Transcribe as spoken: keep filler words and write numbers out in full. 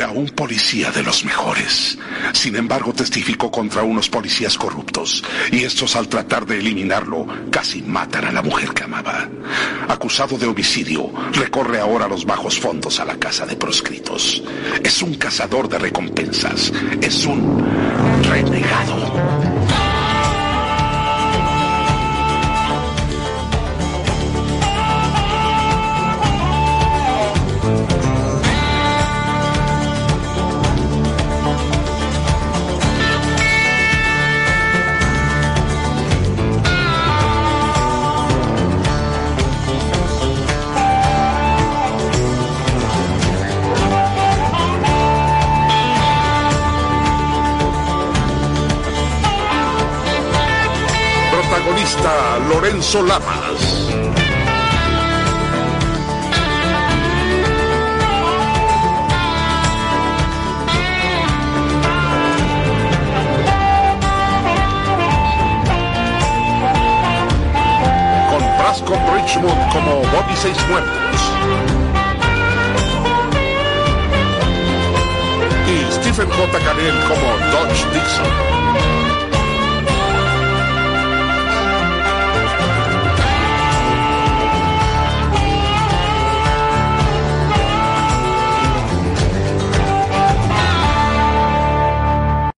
Era un policía de los mejores. Sin embargo, testificó contra unos policías corruptos, y estos, al tratar de eliminarlo, casi matan a la mujer que amaba. Acusado de homicidio, recorre ahora los bajos fondos a la casa de proscritos. Es un cazador de recompensas. Es un renegado. Protagonista Lorenzo Lamas. Con Brasco Richmond como Bobby Seis Muertos. Y Stephen J. Cannell como Dodge Dixon.